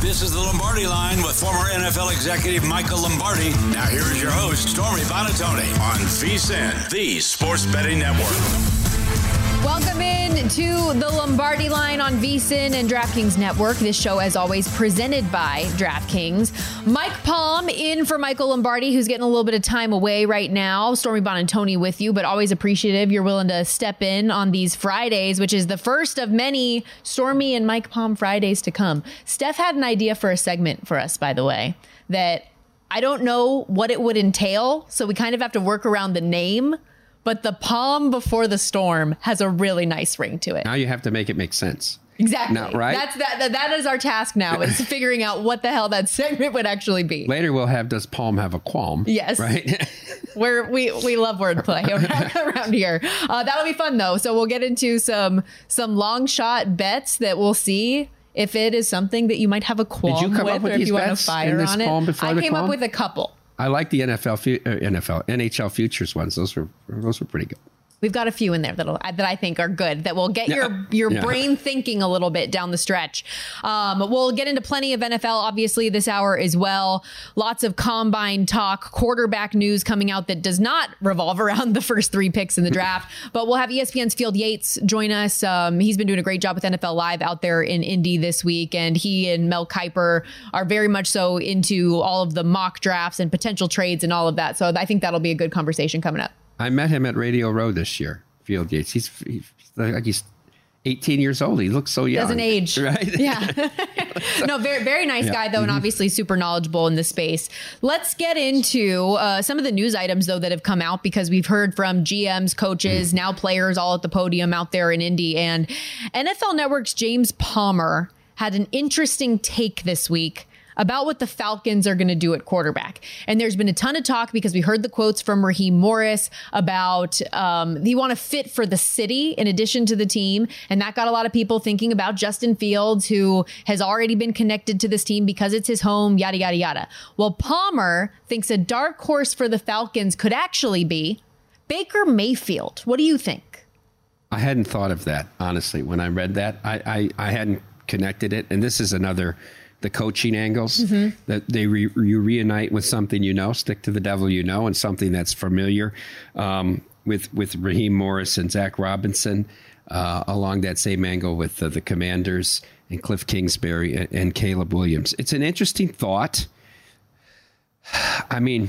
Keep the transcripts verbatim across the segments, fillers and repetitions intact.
This is the Lombardi Line with former N F L executive Michael Lombardi. Now here is your host, Stormy Buonantony, on VSiN, the Sports Betting Network. Welcome in to the Lombardi Line on VSiN and DraftKings Network. This show, as always, presented by DraftKings. Mike Palm in for Michael Lombardi, who's getting a little bit of time away right now. Stormy Buonantony with you, but always appreciative you're willing to step in on these Fridays, which is the first of many Stormy and Mike Palm Fridays to come. Steph had an idea for a segment for us, by the way, that I don't know what it would entail, so we kind of have to work around the name. But the palm before the storm has a really nice ring to it. Now you have to make it make sense. Exactly. Now, right? That's that, that. That is our task now, is figuring out what the hell that segment would actually be. Later we'll have Does Palm Have a Qualm? Yes. Right? Where we we love wordplay around here. Uh, that'll be fun though. So we'll get into some some long shot bets that we'll see if it is something that you might have a qualm Did you come with, up with or if these you want to bets fire in this on it. poem before I the came qualm? up with a couple. I like the N F L, fu- uh, N F L, N H L futures ones. Those were those were pretty good. We've got a few in there that'll, that I think are good, that will get Yeah. your your Yeah. brain thinking a little bit down the stretch. Um, we'll get into plenty of N F L, obviously, this hour as well. Lots of combine talk, quarterback news coming out that does not revolve around the first three picks in the draft. But we'll have E S P N's Field Yates join us. Um, he's been doing a great job with N F L Live out there in Indy this week. And he and Mel Kiper are very much so into all of the mock drafts and potential trades and all of that. So I think that'll be a good conversation coming up. I met him at Radio Row this year, Field Yates. He's, he's like he's eighteen years old. He looks so young. Doesn't age. Right? Yeah. No, very, very nice Yeah. guy, though, and Mm-hmm. obviously super knowledgeable in this space. Let's get into uh, some of the news items, though, that have come out, because we've heard from G Ms, coaches, Mm. now players all at the podium out there in Indy. And N F L Network's James Palmer had an interesting take this week about what the Falcons are going to do at quarterback. And there's been a ton of talk, because we heard the quotes from Raheem Morris about um, they want to fit for the city in addition to the team. And that got a lot of people thinking about Justin Fields, who has already been connected to this team because it's his home, yada, yada, yada. Well, Palmer thinks a dark horse for the Falcons could actually be Baker Mayfield. What do you think? I hadn't thought of that, honestly. When I read that, I, I, I hadn't connected it. And this is another... the coaching angles, mm-hmm. that they re, you reunite with something you know, stick to the devil you know, and something that's familiar. Um, with with Raheem Morris and Zach Robinson, uh, along that same angle with uh, the Commanders and Cliff Kingsbury and, and Caleb Williams. It's an interesting thought. I mean,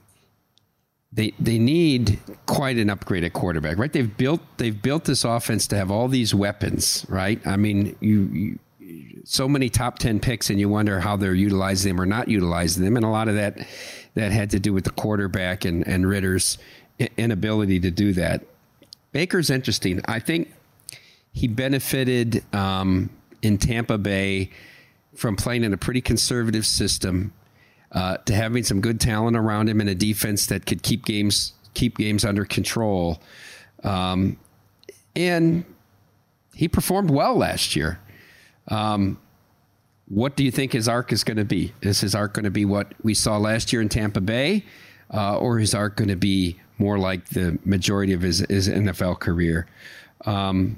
they they need quite an upgrade at quarterback, right? They've built they've built this offense to have all these weapons, right? I mean, you. you so many top ten picks, and you wonder how they're utilizing them or not utilizing them. And a lot of that, that had to do with the quarterback and, and Ritter's inability to do that. Baker's interesting. I think he benefited um, in Tampa Bay from playing in a pretty conservative system, uh, to having some good talent around him and a defense that could keep games, keep games under control. Um, and he performed well last year. Um, what do you think his arc is going to be? Is his arc going to be what we saw last year in Tampa Bay, uh, or is arc going to be more like the majority of his, his N F L career? Um,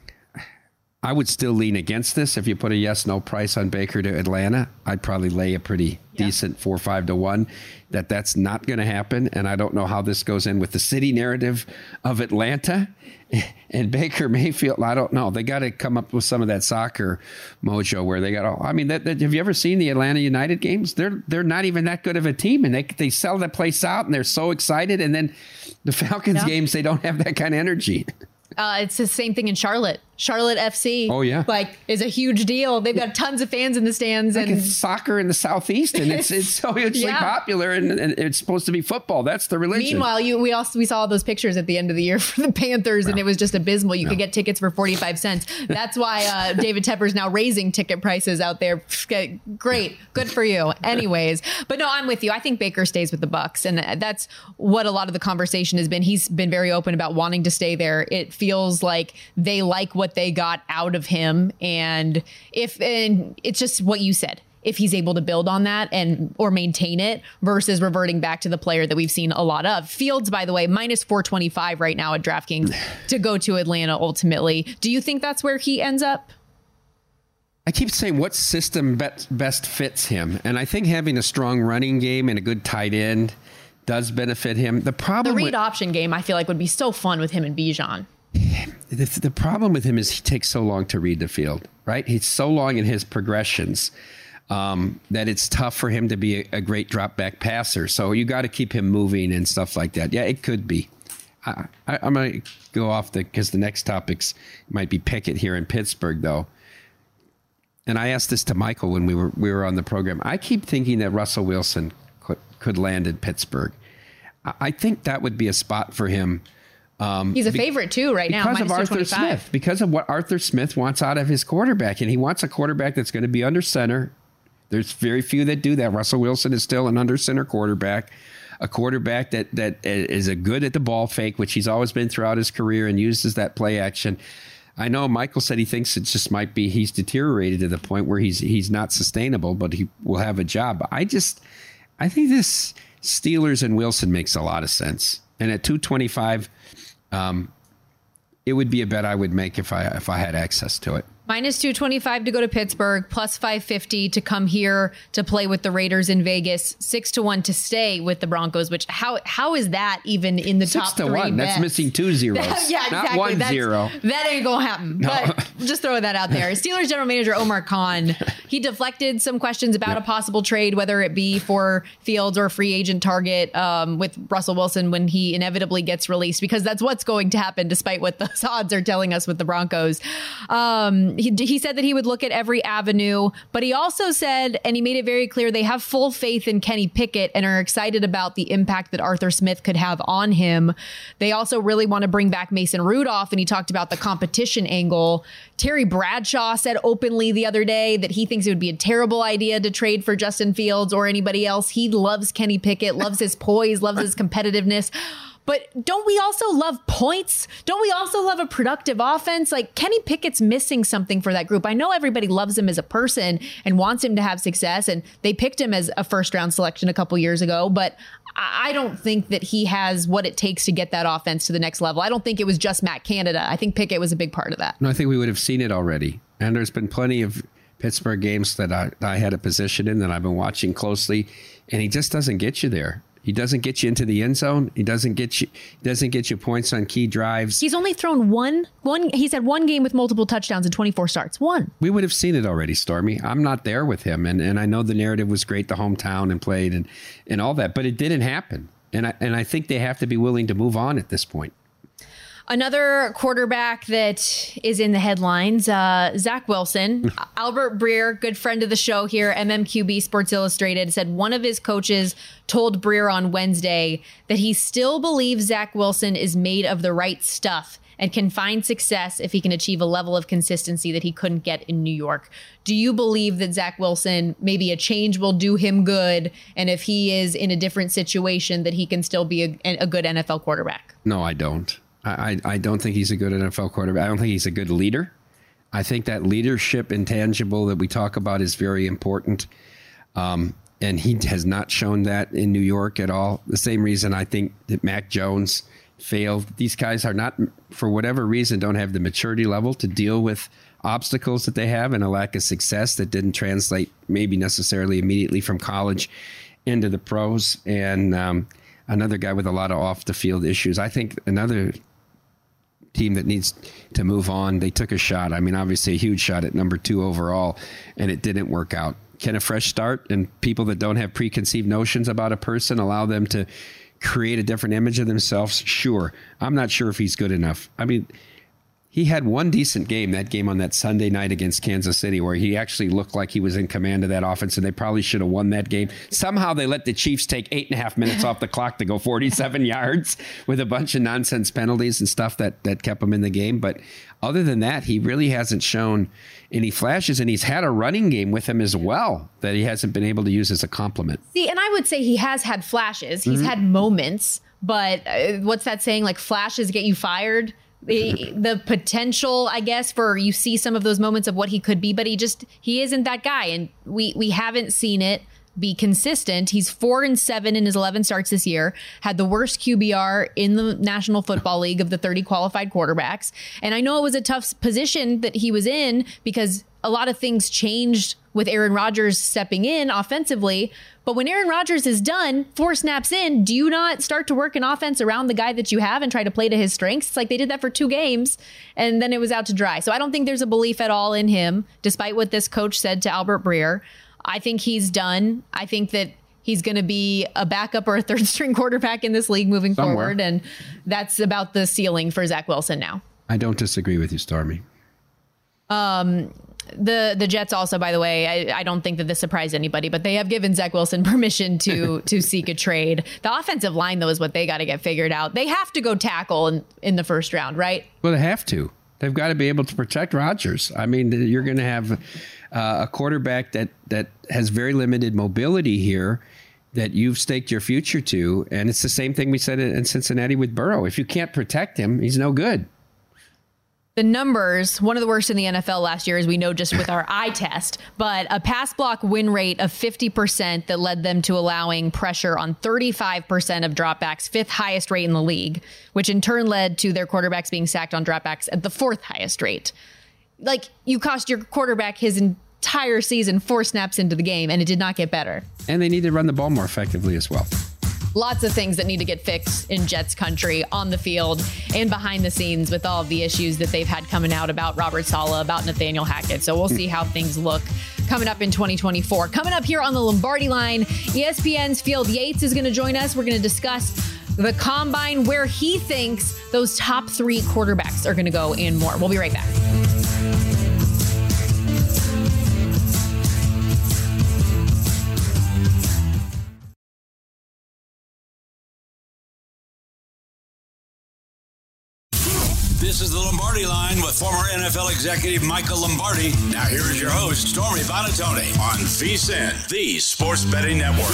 I would still lean against this. If you put a yes, no price on Baker to Atlanta, I'd probably lay a pretty yeah. decent four, five to one that that's not going to happen. And I don't know how this goes in with the city narrative of Atlanta and Baker Mayfield. I don't know. They got to come up with some of that soccer mojo where they got all, I mean, that, that, have you ever seen the Atlanta United games? They're, they're not even that good of a team, and they, they sell that place out and they're so excited. And then the Falcons yeah. games, they don't have that kind of energy. Uh, it's the same thing in Charlotte. Charlotte F C, oh yeah, like is a huge deal. They've got tons of fans in the stands, like and it's soccer in the Southeast, and it's it's so hugely yeah. popular, and, and it's supposed to be football. That's the religion. Meanwhile, you we also we saw all those pictures at the end of the year for the Panthers, no. and it was just abysmal. You no. could get tickets for forty-five cents. That's why uh, David Tepper's now raising ticket prices out there. Great, good for you. Anyways, but no, I'm with you. I think Baker stays with the Bucs, and that's what a lot of the conversation has been. He's been very open about wanting to stay there. It feels like they like what they got out of him, and if and it's just what you said, if he's able to build on that and or maintain it versus reverting back to the player that we've seen a lot of. Fields, by the way, minus four twenty-five right now at DraftKings to go to Atlanta ultimately. Do you think that's where he ends up? I keep saying what system best, best fits him. And I think having a strong running game and a good tight end does benefit him. The problem The read with, option game, I feel like, would be so fun with him and Bijan. The, the problem with him is he takes so long to read the field, right? He's so long in his progressions um, that it's tough for him to be a, a great drop back passer. So you got to keep him moving and stuff like that. Yeah, it could be. I, I, I'm going to go off the because the next topics might be Pickett here in Pittsburgh, though. And I asked this to Michael when we were we were on the program. I keep thinking that Russell Wilson could, could land in Pittsburgh. I, I think that would be a spot for him. Um, He's a be, favorite too right now. Because of Arthur Smith. Because of what Arthur Smith wants out of his quarterback. And he wants a quarterback that's going to be under center. There's very few that do that. Russell Wilson is still an under center quarterback. A quarterback that, that is a good at the ball fake, which he's always been throughout his career and uses that play action. I know Michael said he thinks it just might be he's deteriorated to the point where he's he's not sustainable, but he will have a job. I just I think this Steelers and Wilson makes a lot of sense. And at two twenty-five, um, it would be a bet I would make if I if I had access to it. Minus two twenty-five to go to Pittsburgh, plus five fifty to come here to play with the Raiders in Vegas, six to one to stay with the Broncos, which how how is that even in the Six top to three one. bets? That's missing two zeros. yeah, exactly. Not one That's, zero. That ain't going to happen. No. But just throw that out there. Steelers general manager Omar Khan, he deflected some questions about Yep. a possible trade, whether it be for Fields or a free agent target um, with Russell Wilson when he inevitably gets released, because that's what's going to happen despite what the odds are telling us with the Broncos. Um, he, he said that he would look at every avenue, but he also said, and he made it very clear, they have full faith in Kenny Pickett and are excited about the impact that Arthur Smith could have on him. They also really want to bring back Mason Rudolph, and he talked about the competition angle. Terry Bradshaw said openly the other day that he thinks it would be a terrible idea to trade for Justin Fields or anybody else. He loves Kenny Pickett, loves his poise, loves his competitiveness. But don't we also love points? Don't we also love a productive offense? Like, Kenny Pickett's missing something for that group. I know everybody loves him as a person and wants him to have success, and they picked him as a first round selection a couple years ago, but I don't think that he has what it takes to get that offense to the next level. I don't think it was just Matt Canada. I think Pickett was a big part of that. No, I think we would have seen it already. And there's been plenty of Pittsburgh games that I, I had a position in that I've been watching closely, and he just doesn't get you there. He doesn't get you into the end zone. He doesn't get you doesn't get you points on key drives. He's only thrown one one he's had one game with multiple touchdowns in twenty-four starts. One. We would have seen it already, Stormy. I'm not there with him, and, and I know the narrative was great, the hometown and played and, and all that, but it didn't happen. And I and I think they have to be willing to move on at this point. Another quarterback that is in the headlines, uh, Zach Wilson. Albert Breer, good friend of the show here, M M Q B Sports Illustrated, said one of his coaches told Breer on Wednesday that he still believes Zach Wilson is made of the right stuff and can find success if he can achieve a level of consistency that he couldn't get in New York. Do you believe that Zach Wilson, maybe a change will do him good, and if he is in a different situation, that he can still be a, a good N F L quarterback? No, I don't. I, I don't think he's a good N F L quarterback. I don't think he's a good leader. I think that leadership intangible that we talk about is very important. Um, and he has not shown that in New York at all. The same reason I think that Mac Jones failed. These guys are not, for whatever reason, don't have the maturity level to deal with obstacles that they have and a lack of success that didn't translate maybe necessarily immediately from college into the pros. And um, another guy with a lot of off the field issues. I think another team that needs to move on. They took a shot. I mean, obviously a huge shot at number two overall, and it didn't work out. Can a fresh start and people that don't have preconceived notions about a person allow them to create a different image of themselves? Sure. I'm not sure if he's good enough. I mean, he had one decent game, that game on that Sunday night against Kansas City, where he actually looked like he was in command of that offense, and they probably should have won that game. Somehow they let the Chiefs take eight and a half minutes off the clock to go forty-seven yards with a bunch of nonsense penalties and stuff that, that kept him in the game. But other than that, he really hasn't shown any flashes, and he's had a running game with him as well that he hasn't been able to use as a compliment. See, and I would say he has had flashes. He's mm-hmm. had moments, but uh, what's that saying? Like, flashes get you fired. The, the potential, I guess, for you see some of those moments of what he could be, but he just, he isn't that guy. And we, we haven't seen it. be consistent. He's four and seven in his eleven starts this year, had the worst Q B R in the National Football League of the thirty qualified quarterbacks. And I know it was a tough position that he was in because a lot of things changed with Aaron Rodgers stepping in offensively. But when Aaron Rodgers is done, four snaps in, do you not start to work an offense around the guy that you have and try to play to his strengths? It's like they did that for two games and then it was out to dry. So I don't think there's a belief at all in him, despite what this coach said to Albert Breer. I think he's done. I think that he's going to be a backup or a third string quarterback in this league moving Somewhere. forward. And that's about the ceiling for Zach Wilson now. I don't disagree with you, Stormy. Um, the the Jets also, by the way, I, I don't think that this surprised anybody, but they have given Zach Wilson permission to to seek a trade. The offensive line, though, is what they got to get figured out. They have to go tackle in, in the first round, right? Well, they have to. They've got to be able to protect Rodgers. I mean, you're going to have uh, a quarterback that, that has very limited mobility here that you've staked your future to. And it's the same thing we said in Cincinnati with Burrow. If you can't protect him, he's no good. The numbers, one of the worst in the N F L last year, as we know just with our eye test, but a pass block win rate of fifty percent that led them to allowing pressure on thirty-five percent of dropbacks, fifth highest rate in the league, which in turn led to their quarterbacks being sacked on dropbacks at the fourth highest rate. Like, you cost your quarterback his entire season four snaps into the game, and it did not get better. And they need to run the ball more effectively as well. Lots of things that need to get fixed in Jets country on the field and behind the scenes with all of the issues that they've had coming out about Robert Saleh, about Nathaniel Hackett. So we'll see how things look coming up in twenty twenty-four. Coming up here on the Lombardi Line, E S P N's Field Yates is going to join us. We're going to discuss the Combine, where he thinks those top three quarterbacks are going to go, and more. We'll be right back. This is the Lombardi Line with former N F L executive Michael Lombardi. Now here is your host, Stormy Buonantony, on VSiN, the Sports Betting Network.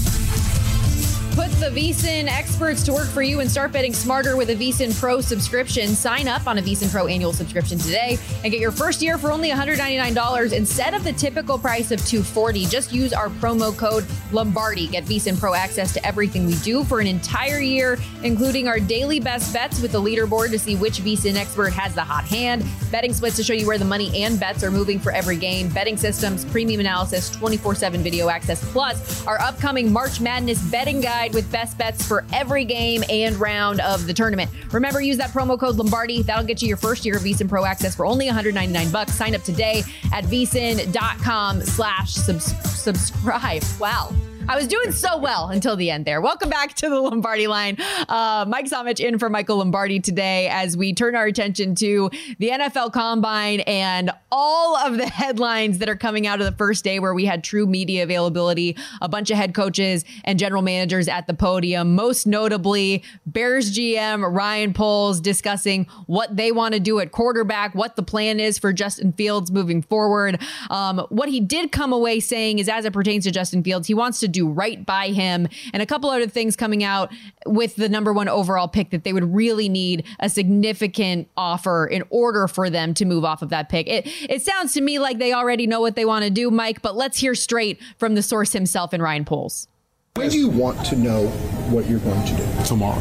Put the VSiN experts to work for you and start betting smarter with a VSiN Pro subscription. Sign up on a VSiN Pro annual subscription today and get your first year for only one hundred ninety-nine dollars instead of the typical price of two hundred forty dollars. Just use our promo code Lombardi. Get VSiN Pro access to everything we do for an entire year, including our daily best bets with the leaderboard to see which VSiN expert has the hot hand, betting splits to show you where the money and bets are moving for every game, betting systems, premium analysis, twenty-four seven video access, plus our upcoming March Madness betting guide with best bets for every game and round of the tournament. Remember, use that promo code Lombardi. That'll get you your first year of VSiN Pro access for only one hundred ninety-nine bucks. Sign up today at vsin.com slash subscribe. Wow. I was doing so well until the end there. Welcome back to the Lombardi Line. Uh, Mike Somich in for Michael Lombardi today as we turn our attention to the N F L Combine and all of the headlines that are coming out of the first day where we had true media availability, a bunch of head coaches and general managers at the podium, most notably Bears G M Ryan Poles discussing what they want to do at quarterback, what the plan is for Justin Fields moving forward. Um, what he did come away saying is, as it pertains to Justin Fields, he wants to do do right by him, and a couple other things coming out with the number one overall pick that they would really need a significant offer in order for them to move off of that pick. It, it sounds to me like they already know what they want to do, Mike, but let's hear straight from the source himself in Ryan Poles. When do you want to know what you're going to do? Tomorrow.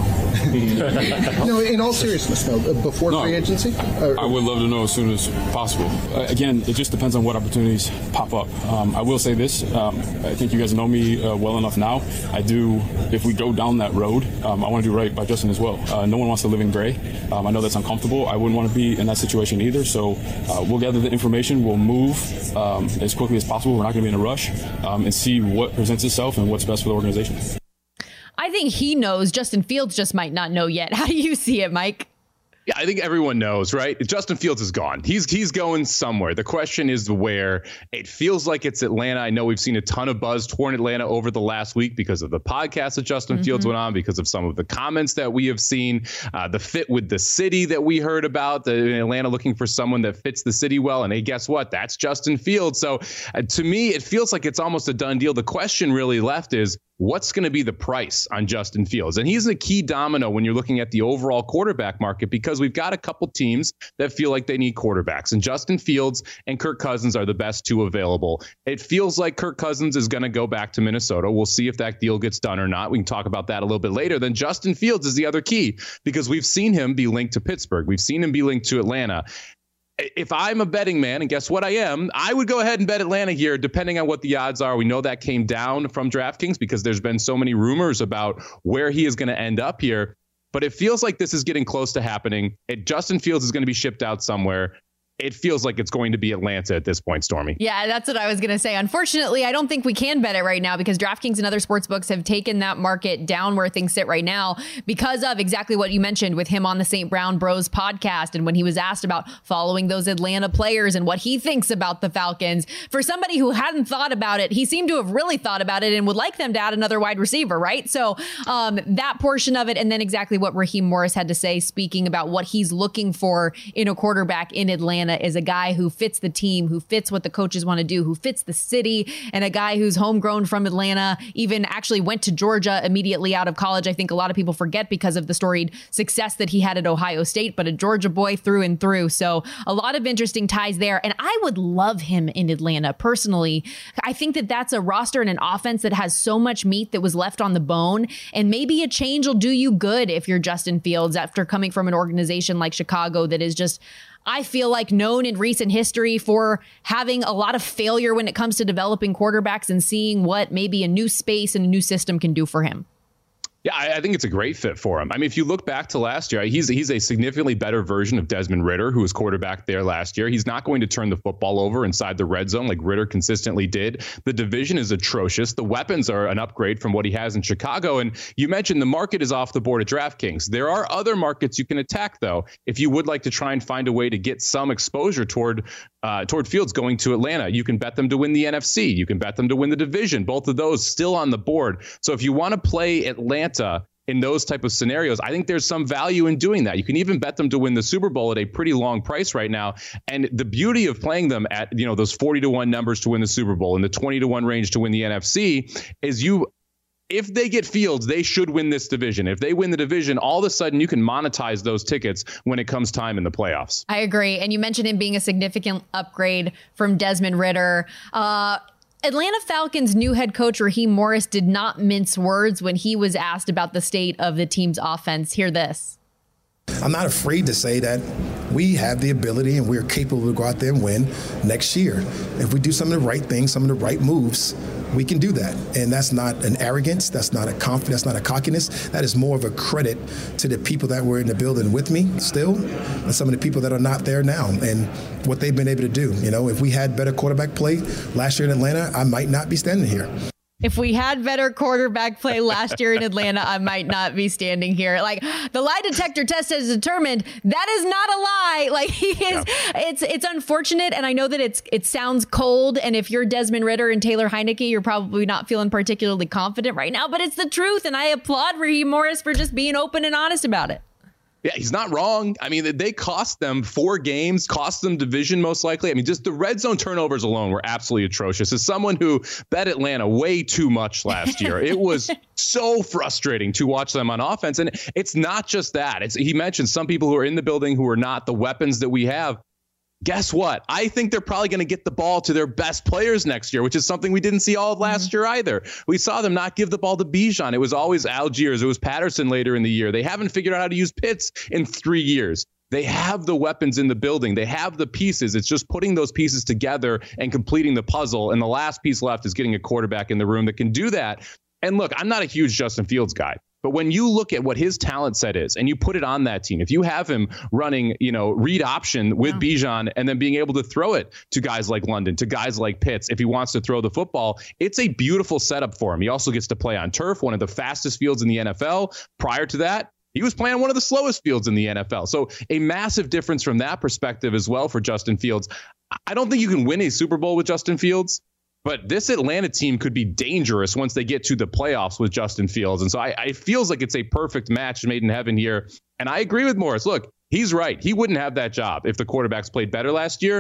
No, in all seriousness, though, before no, free agency? Or, I would love to know as soon as possible. Uh, again, it just depends on what opportunities pop up. Um, I will say this. Um, I think you guys know me uh, well enough now. I do, if we go down that road, um, I want to do right by Justin as well. Uh, no one wants to live in gray. Um, I know that's uncomfortable. I wouldn't want to be in that situation either. So uh, we'll gather the information. We'll move um, as quickly as possible. We're not going to be in a rush um, and see what presents itself and what's best for the organization. I think he knows. Justin Fields just might not know yet. How do you see it, Mike? Yeah, I think everyone knows, right? Justin Fields is gone. He's he's going somewhere. The question is where. It feels like it's Atlanta. I know we've seen a ton of buzz toward Atlanta over the last week because of the podcast that Justin mm-hmm. Fields went on, because of some of the comments that we have seen, uh, the fit with the city that we heard about, the Atlanta looking for someone that fits the city well. And hey, guess what? That's Justin Fields. So uh, to me, it feels like it's almost a done deal. The question really left is, what's going to be the price on Justin Fields? And he's a key domino when you're looking at the overall quarterback market, because we've got a couple teams that feel like they need quarterbacks, and Justin Fields and Kirk Cousins are the best two available. It feels like Kirk Cousins is going to go back to Minnesota. We'll see if that deal gets done or not. We can talk about that a little bit later. Then Justin Fields is the other key, because we've seen him be linked to Pittsburgh. We've seen him be linked to Atlanta. If I'm a betting man, and guess what I am, I would go ahead and bet Atlanta here, depending on what the odds are. We know that came down from DraftKings because there's been so many rumors about where he is going to end up here. But it feels like this is getting close to happening. It, Justin Fields is going to be shipped out somewhere. It feels like it's going to be Atlanta at this point, Stormy. Yeah, that's what I was going to say. Unfortunately, I don't think we can bet it right now, because DraftKings and other sports books have taken that market down where things sit right now because of exactly what you mentioned with him on the Saint Brown Bros podcast. And when he was asked about following those Atlanta players and what he thinks about the Falcons, for somebody who hadn't thought about it, he seemed to have really thought about it and would like them to add another wide receiver, right? So um, that portion of it, and then exactly what Raheem Morris had to say, speaking about what he's looking for in a quarterback in Atlanta, is a guy who fits the team, who fits what the coaches want to do, who fits the city, and a guy who's homegrown from Atlanta, even actually went to Georgia immediately out of college. I think a lot of people forget because of the storied success that he had at Ohio State, but a Georgia boy through and through. So a lot of interesting ties there. And I would love him in Atlanta personally. I think that that's a roster and an offense that has so much meat that was left on the bone. And maybe a change will do you good if you're Justin Fields after coming from an organization like Chicago that is just, I feel like, known in recent history for having a lot of failure when it comes to developing quarterbacks and seeing what maybe a new space and a new system can do for him. Yeah, I, I think it's a great fit for him. I mean, if you look back to last year, he's he's a significantly better version of Desmond Ridder, who was quarterback there last year. He's not going to turn the football over inside the red zone like Ridder consistently did. The division is atrocious. The weapons are an upgrade from what he has in Chicago. And you mentioned the market is off the board at DraftKings. There are other markets you can attack, though, if you would like to try and find a way to get some exposure toward uh, toward Fields going to Atlanta. You can bet them to win the N F C. You can bet them to win the division. Both of those still on the board. So if you want to play Atlanta in those type of scenarios, I think there's some value in doing that. You can even bet them to win the Super Bowl at a pretty long price right now. And the beauty of playing them at, you know, those forty to one numbers to win the Super Bowl and the twenty to one range to win the N F C is you, if they get Fields, they should win this division. If they win the division, all of a sudden you can monetize those tickets when it comes time in the playoffs. I agree. And you mentioned him being a significant upgrade from Desmond Ridder. Uh, Atlanta Falcons' new head coach, Raheem Morris, did not mince words when he was asked about the state of the team's offense. Hear this. I'm not afraid to say that we have the ability and we're capable to go out there and win next year. If we do some of the right things, some of the right moves, we can do that. And that's not an arrogance. That's not a confidence. That's not a cockiness. That is more of a credit to the people that were in the building with me still, and some of the people that are not there now, and what they've been able to do. You know, if we had better quarterback play last year in Atlanta, I might not be standing here. If we had better quarterback play last year in Atlanta, I might not be standing here. Like, the lie detector test has determined that is not a lie. Like, he is, yeah. it's it's unfortunate, and I know that it's it sounds cold. And if you're Desmond Ridder and Taylor Heineke, you're probably not feeling particularly confident right now. But it's the truth, and I applaud Raheem Morris for just being open and honest about it. Yeah, he's not wrong. I mean, they cost them four games, cost them division most likely. I mean, just the red zone turnovers alone were absolutely atrocious. As someone who bet Atlanta way too much last year, it was so frustrating to watch them on offense. And it's not just that. It's, he mentioned some people who are in the building who are not the weapons that we have. Guess what? I think they're probably going to get the ball to their best players next year, which is something we didn't see all of last mm-hmm. year either. We saw them not give the ball to Bijan. It was always Algiers. It was Patterson later in the year. They haven't figured out how to use Pitts in three years. They have the weapons in the building. They have the pieces. It's just putting those pieces together and completing the puzzle. And the last piece left is getting a quarterback in the room that can do that. And look, I'm not a huge Justin Fields guy. But when you look at what his talent set is and you put it on that team, if you have him running, you know, read option with yeah. Bijan and then being able to throw it to guys like London, to guys like Pitts, if he wants to throw the football, it's a beautiful setup for him. He also gets to play on turf, one of the fastest fields in the N F L. Prior to that, he was playing one of the slowest fields in the N F L. So a massive difference from that perspective as well for Justin Fields. I don't think you can win a Super Bowl with Justin Fields, but this Atlanta team could be dangerous once they get to the playoffs with Justin Fields. And so I, I feels like it's a perfect match made in heaven here. And I agree with Morris. Look, he's right. He wouldn't have that job if the quarterbacks played better last year.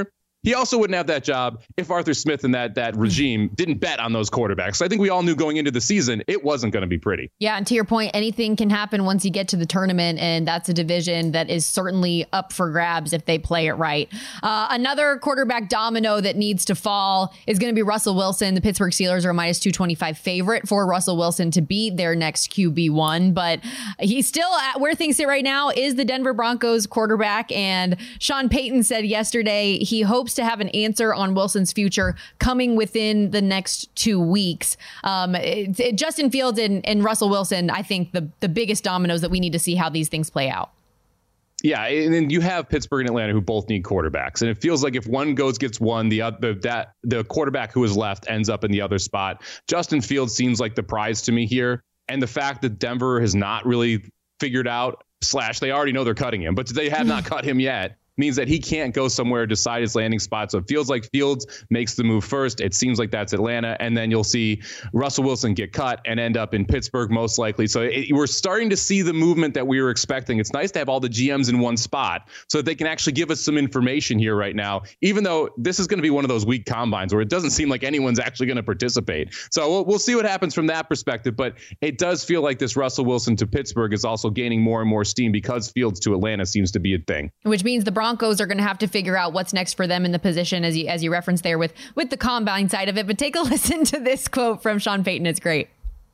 He also wouldn't have that job if Arthur Smith and that that regime didn't bet on those quarterbacks. So I think we all knew going into the season it wasn't going to be pretty. Yeah, and to your point, anything can happen once you get to the tournament, and that's a division that is certainly up for grabs if they play it right. Uh, another quarterback domino that needs to fall is going to be Russell Wilson. The Pittsburgh Steelers are a minus two twenty-five favorite for Russell Wilson to be their next Q B one, but he's still at where things sit right now is the Denver Broncos quarterback. And Sean Payton said yesterday he hopes to have an answer on Wilson's future coming within the next two weeks. Um, it, it, Justin Fields and, and Russell Wilson, I think the, the biggest dominoes that we need to see how these things play out. Yeah, and then you have Pittsburgh and Atlanta who both need quarterbacks, and it feels like if one goes gets one, the other that the quarterback who is left ends up in the other spot. Justin Fields seems like the prize to me here, and the fact that Denver has not really figured out slash they already know they're cutting him, but they have not cut him yet. Means that he can't go somewhere to decide his landing spot. So it feels like Fields makes the move first. It seems like that's Atlanta. And then you'll see Russell Wilson get cut and end up in Pittsburgh most likely. So it, we're starting to see the movement that we were expecting. It's nice to have all the G Ms in one spot so that they can actually give us some information here right now, even though this is going to be one of those weak combines where it doesn't seem like anyone's actually going to participate. So we'll, we'll see what happens from that perspective. But it does feel like this Russell Wilson to Pittsburgh is also gaining more and more steam because Fields to Atlanta seems to be a thing. Which means the Broncos are going to have to figure out what's next for them in the position, as you as you referenced there with with the combine side of it. But take a listen to this quote from Sean Payton. It's great.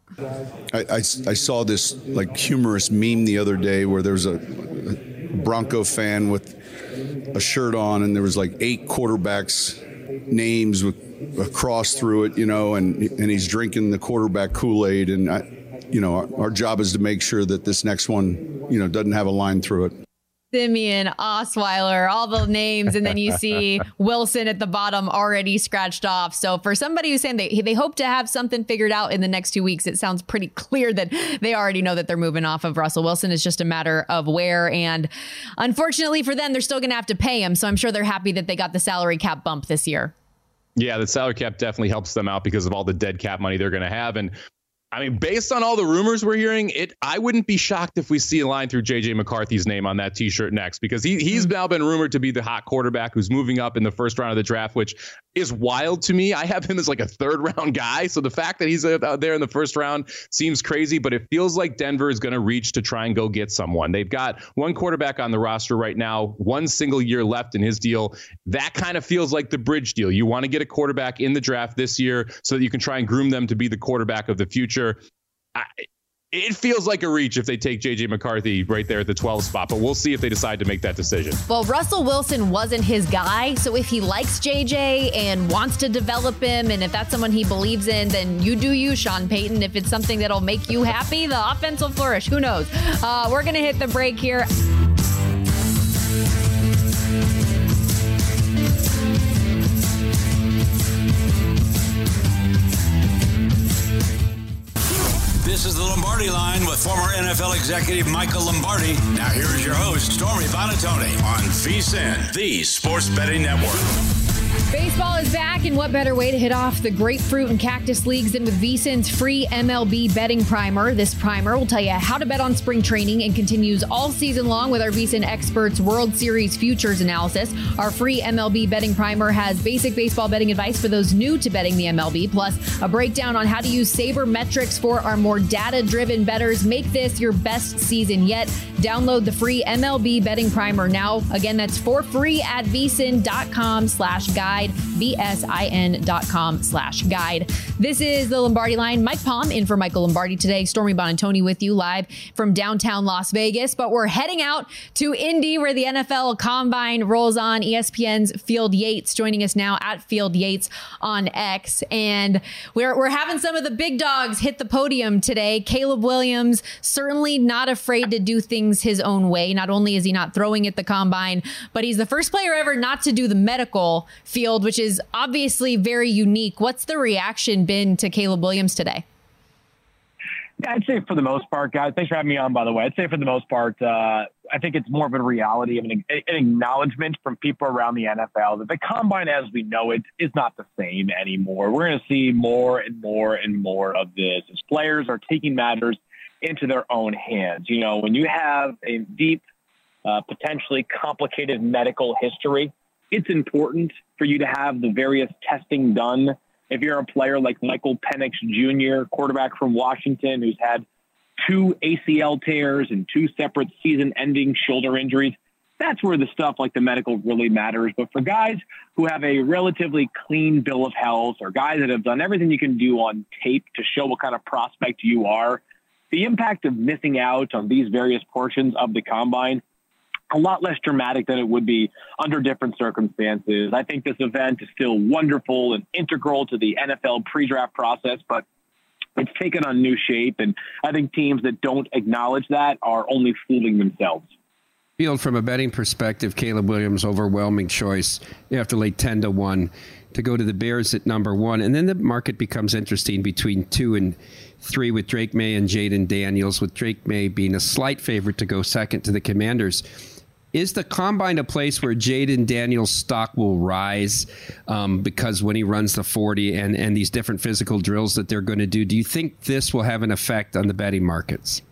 I, I, I saw this like humorous meme the other day where there was a, a Bronco fan with a shirt on and there was like eight quarterbacks names with a cross through it, you know, and and he's drinking the quarterback Kool-Aid. And I, you know, our, our job is to make sure that this next one, you know, doesn't have a line through it. Simeon, Osweiler, all the names, and then you see Wilson at the bottom already scratched off. So for somebody who's saying they they hope to have something figured out in the next two weeks, it sounds pretty clear that they already know that they're moving off of Russell Wilson. It's just a matter of where. And unfortunately for them, they're still going to have to pay him. So I'm sure they're happy that they got the salary cap bump this year. Yeah, the salary cap definitely helps them out because of all the dead cap money they're going to have. And I mean, based on all the rumors we're hearing, it I wouldn't be shocked if we see a line through J J McCarthy's name on that T-shirt next, because he he's now been rumored to be the hot quarterback who's moving up in the first round of the draft, which is wild to me. I have him as like a third round guy. So the fact that he's out there in the first round seems crazy, but it feels like Denver is going to reach to try and go get someone. They've got one quarterback on the roster right now, one single year left in his deal. That kind of feels like the bridge deal. You want to get a quarterback in the draft this year so that you can try and groom them to be the quarterback of the future. I, it feels like a reach if they take J J McCarthy right there at the twelve spot, but we'll see if they decide to make that decision. Well, Russell Wilson wasn't his guy, so if he likes J J and wants to develop him, and if that's someone he believes in, then you do you, Sean Payton. If it's something that'll make you happy, the offense will flourish. Who knows? Uh, we're going to hit the break here. This is the Lombardi Line with former N F L executive Michael Lombardi. Now here is your host, Stormy Buonantony, on VSiN, the Sports Betting Network. Baseball is back, and what better way to hit off the grapefruit and cactus leagues than with VSiN's free M L B betting primer. This primer will tell you how to bet on spring training and continues all season long with our VSiN experts World Series futures analysis. Our free M L B betting primer has basic baseball betting advice for those new to betting the M L B, plus a breakdown on how to use sabermetrics for our more data-driven bettors. Make this your best season yet. Download the free M L B betting primer now. Again, that's for free at vsin.com slash guide. V S I N dot com slash guide. This is the Lombardi Line. Mike Palm in for Michael Lombardi today. Stormy Buonantony with you live from downtown Las Vegas. But we're heading out to Indy where the N F L Combine rolls on. E S P N's Field Yates joining us now at Field Yates on X. And we're, we're having some of the big dogs hit the podium today. Caleb Williams, certainly not afraid to do things his own way. Not only is he not throwing at the Combine, but he's the first player ever not to do the medical field, which is obviously very unique. What's the reaction been to Caleb Williams today? Yeah, I'd say for the most part, guys, thanks for having me on, by the way. I'd say for the most part, uh, I think it's more of a reality of an, an acknowledgement from people around the N F L that the Combine as we know it is not the same anymore. We're going to see more and more and more of this as players are taking matters into their own hands. You know, when you have a deep, uh, potentially complicated medical history, it's important for you to have the various testing done. If you're a player like Michael Penix Junior, quarterback from Washington, who's had two A C L tears and two separate season-ending shoulder injuries, that's where the stuff like the medical really matters. But for guys who have a relatively clean bill of health, or guys that have done everything you can do on tape to show what kind of prospect you are, the impact of missing out on these various portions of the combine, a lot less dramatic than it would be under different circumstances. I think this event is still wonderful and integral to the N F L pre-draft process, but it's taken on new shape. And I think teams that don't acknowledge that are only fooling themselves. Field, from a betting perspective, Caleb Williams, overwhelming choice. You have to lay ten to one to go to the Bears at number one. And then the market becomes interesting between two and three with Drake May and Jaden Daniels, with Drake May being a slight favorite to go second to the Commanders. Is the Combine a place where Jaden Daniels' stock will rise um, because when he runs the forty and, and these different physical drills that they're going to do, do you think this will have an effect on the betting markets?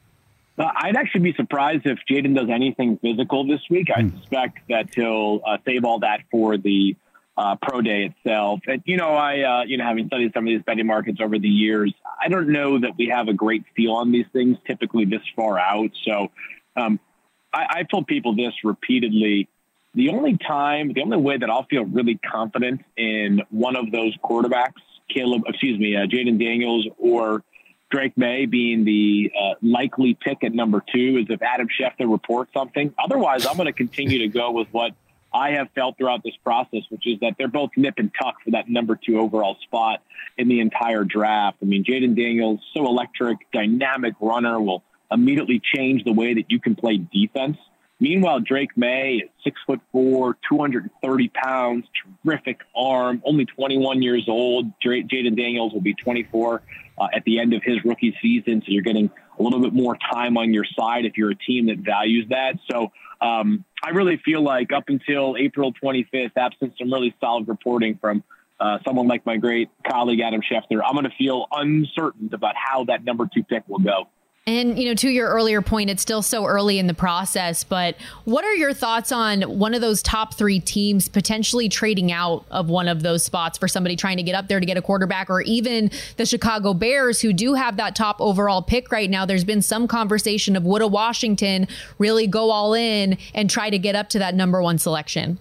Uh, I'd actually be surprised if Jaden does anything physical this week. I mm. suspect that he'll uh, save all that for the uh, pro day itself. And, you know, I, uh, you know, having studied some of these betting markets over the years, I don't know that we have a great feel on these things typically this far out. So, um, I've told people this repeatedly. The only time, the only way that I'll feel really confident in one of those quarterbacks, Caleb, excuse me, uh, Jaden Daniels or Drake May being the uh, likely pick at number two, is if Adam Schefter reports something. Otherwise, I'm going to continue to go with what I have felt throughout this process, which is that they're both nip and tuck for that number two overall spot in the entire draft. I mean, Jaden Daniels, so electric, dynamic runner, will immediately change the way that you can play defense. Meanwhile, Drake May is six foot four, two hundred thirty pounds, terrific arm, only twenty-one years old. Jaden Daniels will be twenty-four uh, at the end of his rookie season. So you're getting a little bit more time on your side if you're a team that values that. So um, I really feel like up until April twenty-fifth, absent some really solid reporting from uh, someone like my great colleague, Adam Schefter, I'm going to feel uncertain about how that number two pick will go. And, you know, to your earlier point, it's still so early in the process, but what are your thoughts on one of those top three teams potentially trading out of one of those spots for somebody trying to get up there to get a quarterback, or even the Chicago Bears, who do have that top overall pick right now? There's been some conversation of would a Washington really go all in and try to get up to that number one selection?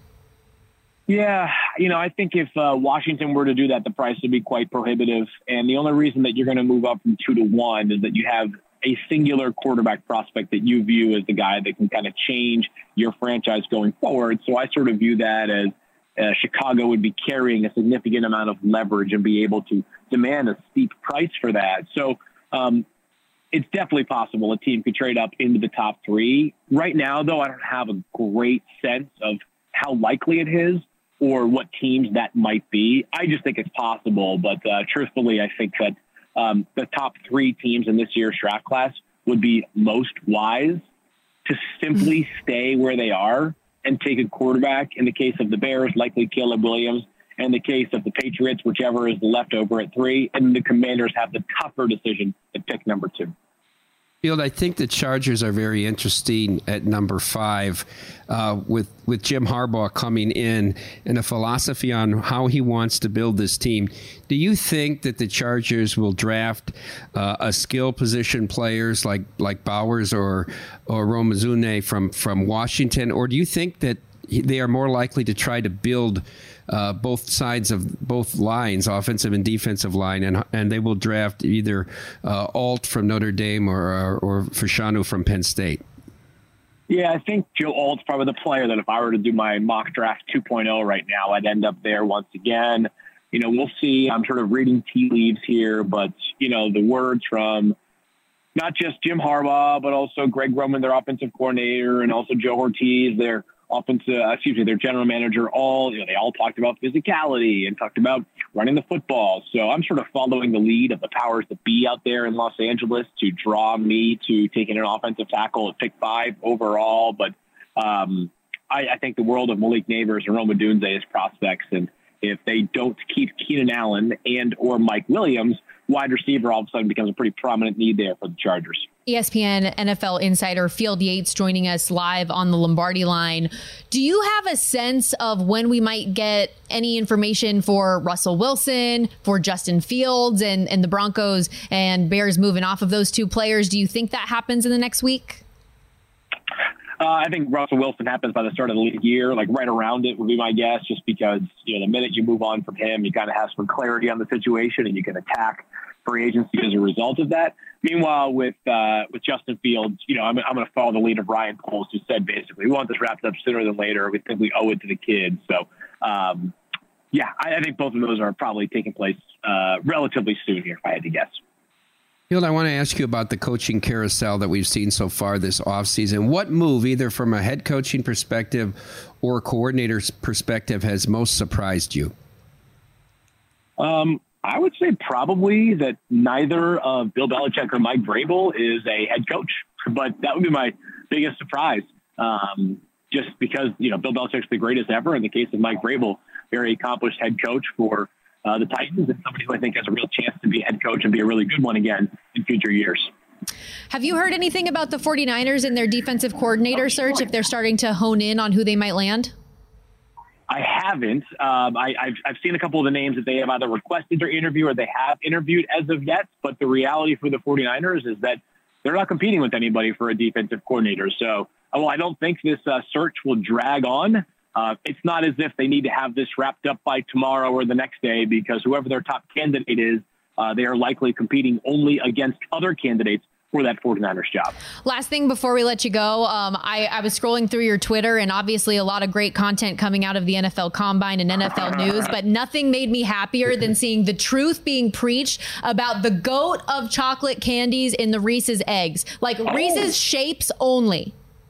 Yeah, you know, I think if uh, Washington were to do that, the price would be quite prohibitive. And the only reason that you're going to move up from two to one is that you have a singular quarterback prospect that you view as the guy that can kind of change your franchise going forward. So I sort of view that as uh, Chicago would be carrying a significant amount of leverage and be able to demand a steep price for that. So um, it's definitely possible a team could trade up into the top three. Right now, though, I don't have a great sense of how likely it is or what teams that might be. I just think it's possible. But uh, truthfully, I think that Um, the top three teams in this year's draft class would be most wise to simply stay where they are and take a quarterback. In the case of the Bears, likely Caleb Williams. In the case of the Patriots, whichever is left over at three. And the Commanders have the tougher decision at pick number two. Field, I think the Chargers are very interesting at number five, uh, with with Jim Harbaugh coming in and a philosophy on how he wants to build this team. Do you think that the Chargers will draft uh, a skill position players like like Bowers or or Romazune from from Washington, or do you think that they are more likely to try to build uh, both sides of both lines, offensive and defensive line, and and they will draft either uh, Alt from Notre Dame or or, or Fashanu from Penn State? Yeah, I think Joe Alt's probably the player that if I were to do my mock draft two point oh right now, I'd end up there once again. You know, we'll see. I'm sort of reading tea leaves here, but, you know, the words from not just Jim Harbaugh, but also Greg Roman, their offensive coordinator, and also Joe Ortiz, their offensive, uh, excuse me, their general manager, all, you know, they all talked about physicality and talked about running the football. So I'm sort of following the lead of the powers that be out there in Los Angeles to draw me to taking an offensive tackle at pick five overall. But um, I, I think the world of Malik Neighbors and Rome Odunze as prospects. And if they don't keep Keenan Allen and or Mike Williams, wide receiver all of a sudden becomes a pretty prominent need there for the Chargers. E S P N N F L insider Field Yates joining us live on the Lombardi line. Do you have a sense of when we might get any information for Russell Wilson, for Justin Fields, and, and the Broncos and Bears moving off of those two players? Do you think that happens in the next week? Uh, I think Russell Wilson happens by the start of the league year, like right around it would be my guess, just because, you know, the minute you move on from him, you kind of have some clarity on the situation and you can attack free agency as a result of that. Meanwhile, with uh, with Justin Fields, you know, I'm, I'm going to follow the lead of Ryan Poles, who said basically, we want this wrapped up sooner than later. We think we owe it to the kids. So, um, yeah, I, I think both of those are probably taking place uh, relatively soon here, if I had to guess. Field, I want to ask you about the coaching carousel that we've seen so far this offseason. What move, either from a head coaching perspective or coordinator's perspective, has most surprised you? Um, I would say probably that neither uh, Bill Belichick or Mike Vrabel is a head coach, but that would be my biggest surprise. Um, just because, you know, Bill Belichick's the greatest ever. In the case of Mike Vrabel, very accomplished head coach for uh, the Titans, and somebody who I think has a real chance to be a head coach and be a really good one again in future years. Have you heard anything about the 49ers and their defensive coordinator search, if they're starting to hone in on who they might land? I haven't. Um, I, I've, I've seen a couple of the names that they have either requested or interview or they have interviewed as of yet. But the reality for the 49ers is that they're not competing with anybody for a defensive coordinator. So, well, I don't think this uh, search will drag on. Uh, it's not as if they need to have this wrapped up by tomorrow or the next day, because whoever their top candidate is, uh, they are likely competing only against other candidates for that 49ers job. Last thing before we let you go, um, I, I was scrolling through your Twitter, and obviously a lot of great content coming out of the N F L Combine and N F L News, but nothing made me happier than seeing the truth being preached about the GOAT of chocolate candies in the Reese's eggs. Like oh. Reese's shapes only.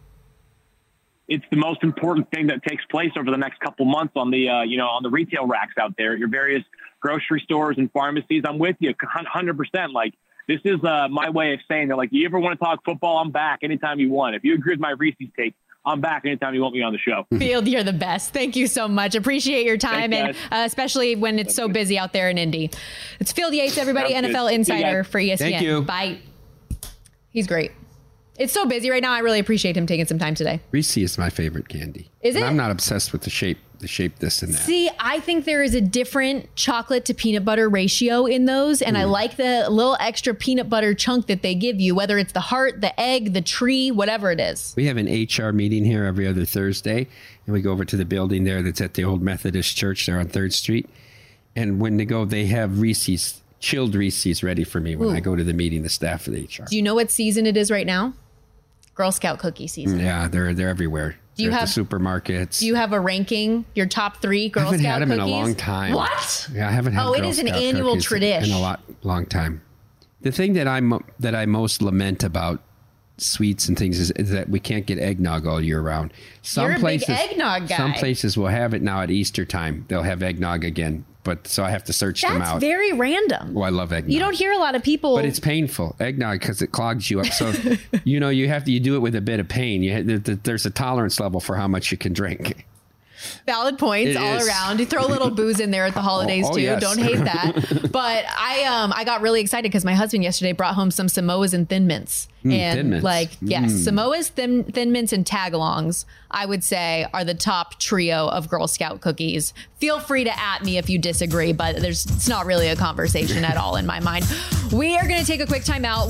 It's the most important thing that takes place over the next couple months on the, uh, you know, on the retail racks out there at your various grocery stores and pharmacies. I'm with you one hundred percent. Like, this is uh, my way of saying that, like, you ever want to talk football, I'm back anytime you want. If you agree with my Reese's take, I'm back anytime you want me on the show. Field, you're the best. Thank you so much. Appreciate your time, Thanks, and uh, especially when it's so busy out there in Indy. It's Field Yates, everybody, Sounds N F L good. insider for E S P N. Thank you. Bye. He's great. It's so busy right now. I really appreciate him taking some time today. Reese is my favorite candy. Is and it? I'm not obsessed with the shape, the shape this and that. See, I think there is a different chocolate to peanut butter ratio in those, and mm. I like the little extra peanut butter chunk that they give you, whether it's the heart, the egg, the tree, whatever it is. We have an H R meeting here every other Thursday, and we go over to the building there that's at the old Methodist church there on third street. And when they go, they have Reese's, chilled Reese's ready for me when Ooh. I go to the meeting, the staff of the H R. Do you know what season it is right now? Girl Scout cookie season. Yeah, they're they're everywhere. Do you they're have at the supermarkets? Do you have a ranking? Your top three Girl Scout cookies? I haven't had them in a long time. What? Yeah, I haven't had. Oh, Girl it is an Scout annual tradition in a lot long time. The thing that I'm that I most lament about sweets and things is, is that we can't get eggnog all year round. Some You're a places, big eggnog guy. Some places will have it now at Easter time. They'll have eggnog again. But so I have to search That's them out. That's very random. Oh, I love eggnog. You don't hear a lot of people. But it's painful. Eggnog, because it clogs you up. So, you know, you have to, you do it with a bit of pain. You have, there's a tolerance level for how much you can drink. Valid points it all is. around. You throw a little booze in there at the holidays oh, oh, too. Yes. Don't hate that. But I um I got really excited because my husband yesterday brought home some Samoas and Thin Mints. Mm, and Thin Mints. like yes, mm. Samoas, Thin Thin Mints, and Tagalongs, I would say, are the top trio of Girl Scout cookies. Feel free to at me if you disagree, but there's it's not really a conversation at all in my mind. We are going to take a quick time out.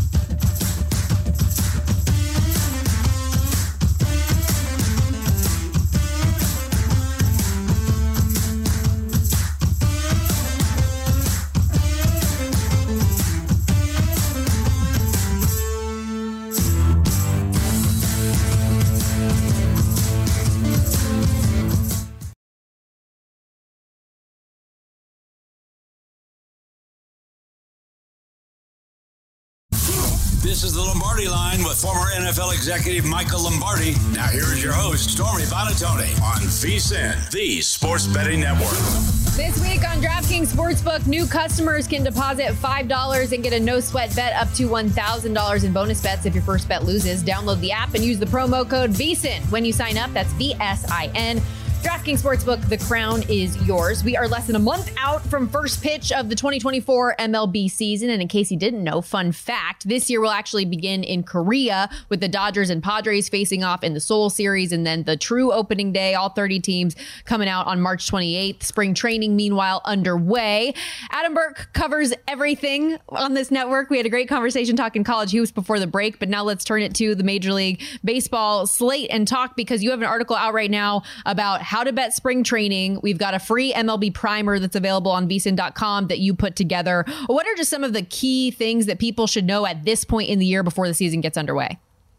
This is the Lombardi Line with former N F L executive Michael Lombardi. Now here is your host, Stormy Buonantony, on VSiN, the Sports Betting Network. This week on DraftKings Sportsbook, new customers can deposit five dollars and get a no-sweat bet up to one thousand dollars in bonus bets if your first bet loses. Download the app and use the promo code VSiN when you sign up. That's V S I N. DraftKings Sportsbook, the crown is yours. We are less than a month out from first pitch of the twenty twenty-four M L B season. And in case you didn't know, fun fact, this year will actually begin in Korea with the Dodgers and Padres facing off in the Seoul series. And then the true opening day, all thirty teams coming out on March twenty-eighth. Spring training, meanwhile, underway. Adam Burke covers everything on this network. We had a great conversation talking college hoops before the break, but now let's turn it to the Major League Baseball slate and talk, because you have an article out right now about how to bet spring training. We've got a free M L B primer that's available on V S I N dot com that you put together. What are just some of the key things that people should know at this point in the year before the season gets underway?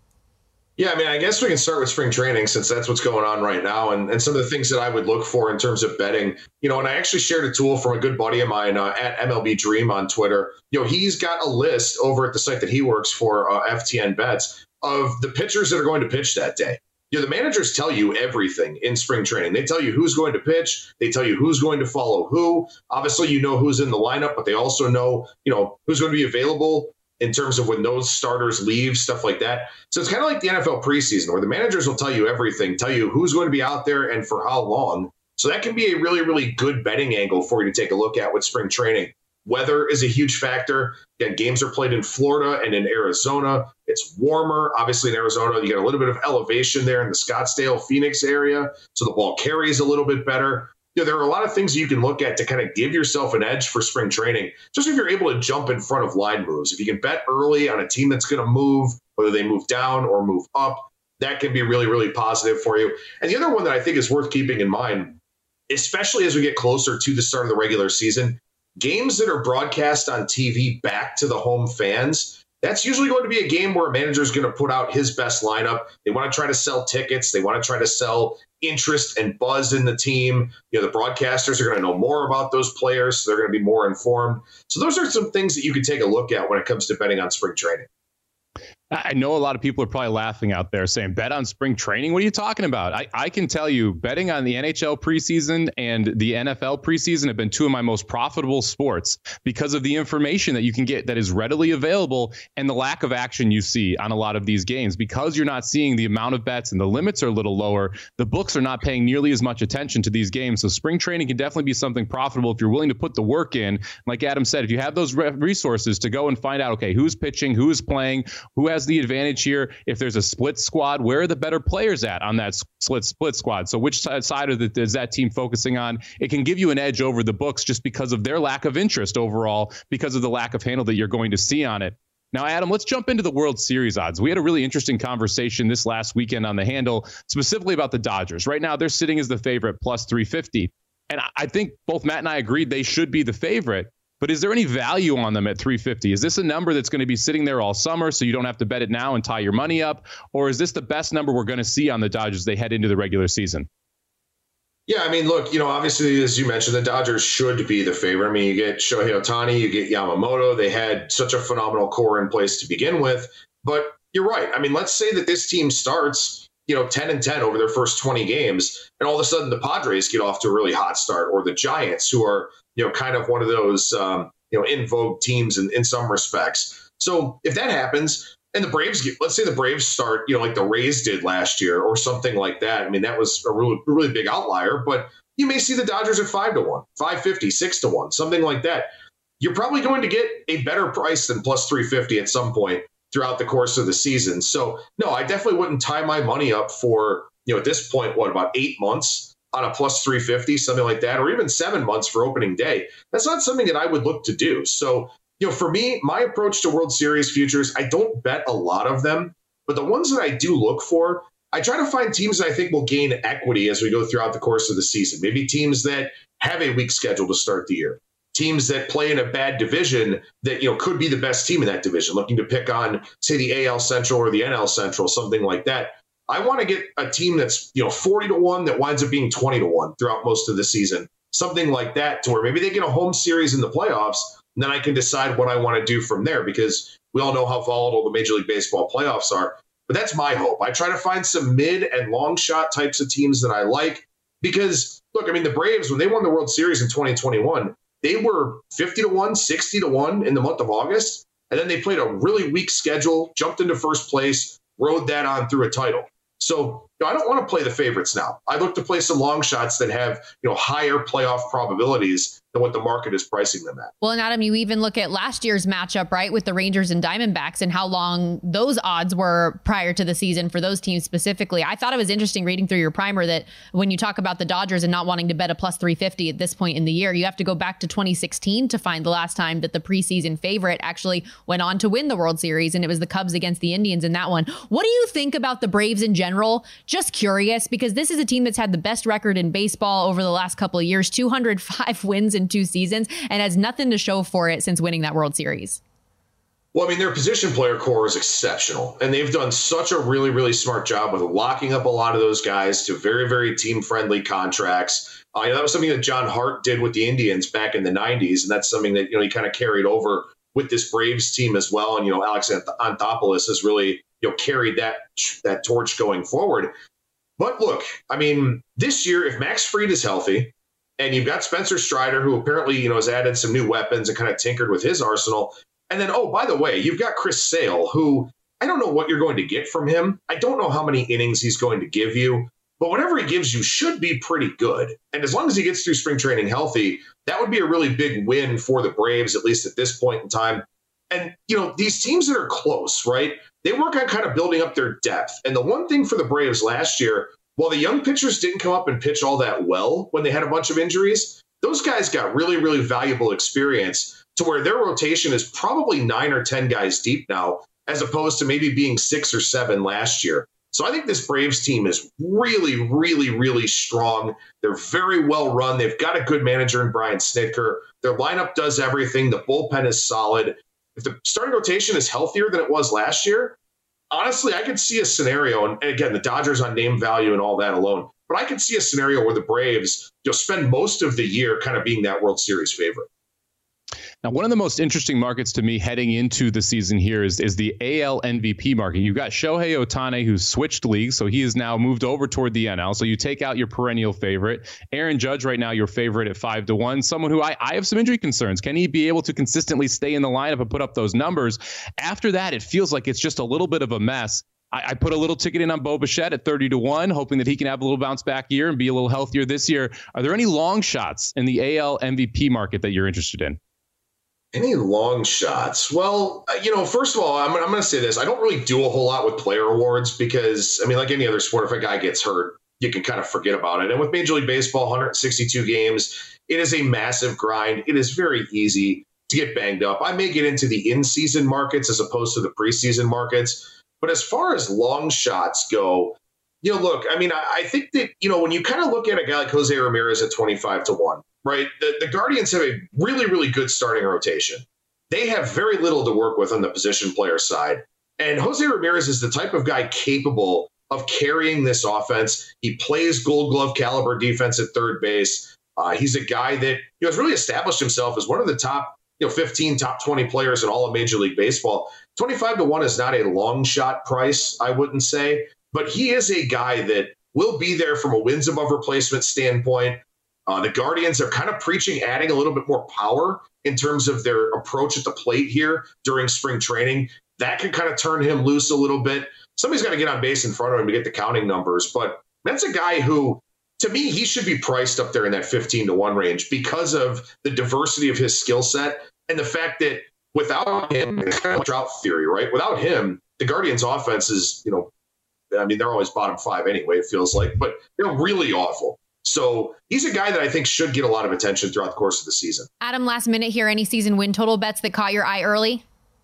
Yeah, I mean, I guess we can start with spring training, since that's what's going on right now, and, and some of the things that I would look for in terms of betting. You know, and I actually shared a tool from a good buddy of mine uh, at M L B Dream on Twitter. You know, he's got a list over at the site that he works for, uh, F T N Bets, of the pitchers that are going to pitch that day. You know, the managers tell you everything in spring training. They tell you who's going to pitch. They tell you who's going to follow who. Obviously, you know who's in the lineup, but they also know, you know, who's going to be available in terms of when those starters leave, stuff like that. So it's kind of like the N F L preseason, where the managers will tell you everything, tell you who's going to be out there and for how long. So that can be a really, really good betting angle for you to take a look at with spring training. Weather is a huge factor. Again, games are played in Florida and in Arizona. It's warmer. Obviously, in Arizona, you get a little bit of elevation there in the Scottsdale, Phoenix area, so the ball carries a little bit better. You know, there are a lot of things you can look at to kind of give yourself an edge for spring training, just if you're able to jump in front of line moves. If you can bet early on a team that's going to move, whether they move down or move up, that can be really, really positive for you. And the other one that I think is worth keeping in mind, especially as we get closer to the start of the regular season, games that are broadcast on T V back to the home fans, that's usually going to be a game where a manager is going to put out his best lineup. They want to try to sell tickets. They want to try to sell interest and buzz in the team. You know, the broadcasters are going to know more about those players, so they're going to be more informed. So those are some things that you can take a look at when it comes to betting on spring training. I know a lot of people are probably laughing out there saying, bet on spring training? What are you talking about? I, I can tell you, betting on the N H L preseason and the N F L preseason have been two of my most profitable sports because of the information that you can get that is readily available and the lack of action you see on a lot of these games. Because you're not seeing the amount of bets and the limits are a little lower, the books are not paying nearly as much attention to these games. So spring training can definitely be something profitable if you're willing to put the work in. Like Adam said, if you have those re- resources to go and find out, okay, who's pitching, who's playing, who has the advantage here. If there's a split squad, where are the better players at on that split split squad? So which side of the, is that team focusing on? It can give you an edge over the books just because of their lack of interest overall, because of the lack of handle that you're going to see on it. Now, Adam, let's jump into the World Series odds. We had a really interesting conversation this last weekend on the handle, specifically about the Dodgers. Right now, they're sitting as the favorite, plus three fifty. And I think both Matt and I agreed they should be the favorite. But is there any value on them at three fifty? Is this a number that's going to be sitting there all summer so you don't have to bet it now and tie your money up? Or is this the best number we're going to see on the Dodgers as they head into the regular season? Yeah, I mean, look, you know, obviously, as you mentioned, the Dodgers should be the favorite. I mean, you get Shohei Ohtani, you get Yamamoto. They had such a phenomenal core in place to begin with. But you're right. I mean, let's say that this team starts, you know, ten and ten over their first twenty games, and all of a sudden the Padres get off to a really hot start, or the Giants, who are, you know, kind of one of those, um, you know, in vogue teams in, in some respects. So if that happens, and the Braves get, let's say the Braves start, you know, like the Rays did last year or something like that. I mean, that was a really, really big outlier, but you may see the Dodgers at five to one, five fifty, six to one, something like that. You're probably going to get a better price than plus three fifty at some point throughout the course of the season. So no, I definitely wouldn't tie my money up for, you know, at this point, what, about eight months on a plus three fifty, something like that, or even seven months for opening day. That's not something that I would look to do. So, you know, for me, my approach to World Series futures, I don't bet a lot of them, but the ones that I do look for, I try to find teams that I think will gain equity as we go throughout the course of the season. Maybe teams that have a weak schedule to start the year, teams that play in a bad division that, you know, could be the best team in that division, looking to pick on, say, the A L Central or the N L Central, something like that. I want to get a team that's, you know, forty to one that winds up being twenty to one throughout most of the season, something like that, to where maybe they get a home series in the playoffs, and then I can decide what I want to do from there, because we all know how volatile the Major League Baseball playoffs are. But that's my hope. I try to find some mid and long shot types of teams that I like, because, look, I mean, the Braves, when they won the World Series in twenty twenty-one, they were fifty to one, sixty to one in the month of August, and then they played a really weak schedule, jumped into first place, rode that on through a title. So you know, I don't want to play the favorites now. I look to play some long shots that have, you know, higher playoff probabilities than what the market is pricing them at. Well, and Adam, you even look at last year's matchup, right, with the Rangers and Diamondbacks and how long those odds were prior to the season for those teams specifically. I thought it was interesting reading through your primer that when you talk about the Dodgers and not wanting to bet a plus three fifty at this point in the year, you have to go back to twenty sixteen to find the last time that the preseason favorite actually went on to win the World Series, and it was the Cubs against the Indians in that one. What do you think about the Braves in general? Just curious, because this is a team that's had the best record in baseball over the last couple of years, two hundred five wins in two seasons, and has nothing to show for it since winning that World Series. Well, I mean, their position player core is exceptional, and they've done such a really, really smart job with locking up a lot of those guys to very, very team-friendly contracts. Uh, you know, that was something that John Hart did with the Indians back in the nineties, and that's something that, you know, he kind of carried over with this Braves team as well. And, you know, Alex Anthopoulos has really, you know, carried that that torch going forward. But look, I mean, this year, if Max Fried is healthy, and you've got Spencer Strider, who apparently, you know, has added some new weapons and kind of tinkered with his arsenal. And then, oh, by the way, you've got Chris Sale, who I don't know what you're going to get from him. I don't know how many innings he's going to give you, but whatever he gives you should be pretty good. And as long as he gets through spring training healthy, that would be a really big win for the Braves, at least at this point in time. And, you know, these teams that are close, right, they work on kind of building up their depth. And the one thing for the Braves last year, while the young pitchers didn't come up and pitch all that well when they had a bunch of injuries, those guys got really, really valuable experience to where their rotation is probably nine or ten guys deep now, as opposed to maybe being six or seven last year. So I think this Braves team is really, really, really strong. They're very well run. They've got a good manager in Brian Snitker. Their lineup does everything. The bullpen is solid. If the starting rotation is healthier than it was last year, honestly, I could see a scenario, and again, the Dodgers on name value and all that alone, but I could see a scenario where the Braves, you'll spend most of the year kind of being that World Series favorite. Now, one of the most interesting markets to me heading into the season here is, is the A L M V P market. You've got Shohei Ohtani, who's switched leagues, so he has now moved over toward the N L. So you take out your perennial favorite. Aaron Judge right now, your favorite at five to one. Someone who I, I have some injury concerns. Can he be able to consistently stay in the lineup and put up those numbers? After that, it feels like it's just a little bit of a mess. I, I put a little ticket in on Bo Bichette at thirty to one, hoping that he can have a little bounce back year and be a little healthier this year. Are there any long shots in the A L M V P market that you're interested in? Any long shots? Well, you know, first of all, I'm, I'm going to say this. I don't really do a whole lot with player awards because, I mean, like any other sport, if a guy gets hurt, you can kind of forget about it. And with Major League Baseball, one hundred sixty-two games, it is a massive grind. It is very easy to get banged up. I may get into the in-season markets as opposed to the preseason markets. But as far as long shots go, you know, look, I mean, I, I think that, you know, when you kind of look at a guy like Jose Ramirez at twenty-five to one, right? The, the Guardians have a really, really good starting rotation. They have very little to work with on the position player side. And Jose Ramirez is the type of guy capable of carrying this offense. He plays Gold Glove caliber defense at third base. Uh, he's a guy that, you know, has really established himself as one of the top, you know, fifteen, top twenty players in all of Major League Baseball. twenty-five to one is not a long shot price, I wouldn't say, but he is a guy that will be there from a wins above replacement standpoint. Uh, the Guardians are kind of preaching adding a little bit more power in terms of their approach at the plate here during spring training. That could kind of turn him loose a little bit. Somebody's got to get on base in front of him to get the counting numbers. But that's a guy who, to me, he should be priced up there in that fifteen to one range because of the diversity of his skill set and the fact that without him, it's kind of drought theory, right? Without him, the Guardians' offense is, you know, I mean, they're always bottom five anyway, it feels like, but they're really awful. So he's a guy that I think should get a lot of attention throughout the course of the season. Adam, last minute here, any season win total bets that caught your eye early?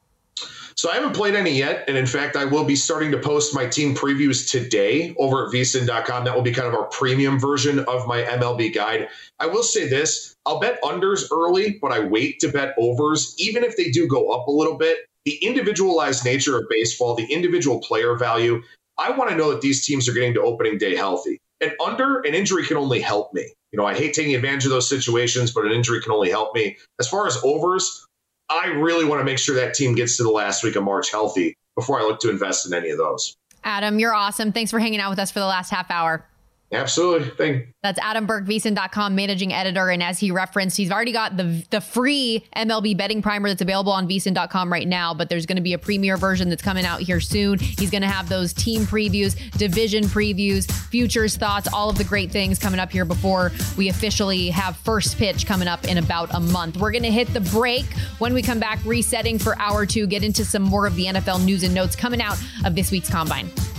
So I haven't played any yet. And in fact, I will be starting to post my team previews today over at V S I N dot com. That will be kind of our premium version of my M L B guide. I will say this, I'll bet unders early, but I wait to bet overs, even if they do go up a little bit. The individualized nature of baseball, the individual player value, I want to know that these teams are getting to opening day healthy. And under, an injury can only help me. You know, I hate taking advantage of those situations, but an injury can only help me. As far as overs, I really want to make sure that team gets to the last week of March healthy before I look to invest in any of those. Adam, you're awesome. Thanks for hanging out with us for the last half hour. Absolutely. Thank That's Adam Burke, V S I N dot com managing editor. And as he referenced, he's already got the the free M L B betting primer that's available on V S I N dot com right now, but there's going to be a premier version that's coming out here soon. He's going to have those team previews, division previews, futures thoughts, all of the great things coming up here before we officially have first pitch coming up in about a month. We're going to hit the break. When we come back, resetting for hour two, get into some more of the N F L news and notes coming out of this week's Combine.